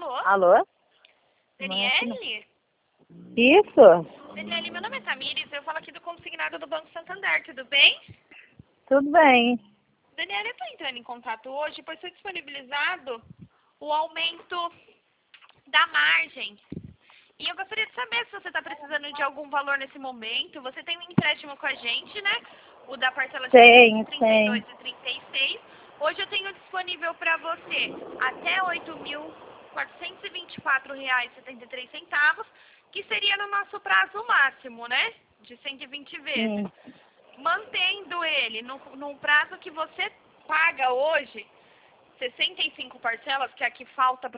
Alô? Alô? Daniele? Isso? Daniele, meu nome é Tamires, eu falo aqui do consignado do Banco Santander, tudo bem? Tudo bem. Daniele, eu estou entrando em contato hoje, pois foi disponibilizado o aumento da margem. E eu gostaria de saber se você está precisando de algum valor nesse momento. Você tem um empréstimo com a gente, né? O da parcela de Tem. 32 e 36. Hoje eu tenho disponível para você até R$ 8.424,73, que seria no nosso prazo máximo, né? De 120 vezes. Mantendo ele num prazo que você paga hoje, 65 parcelas, que é a que falta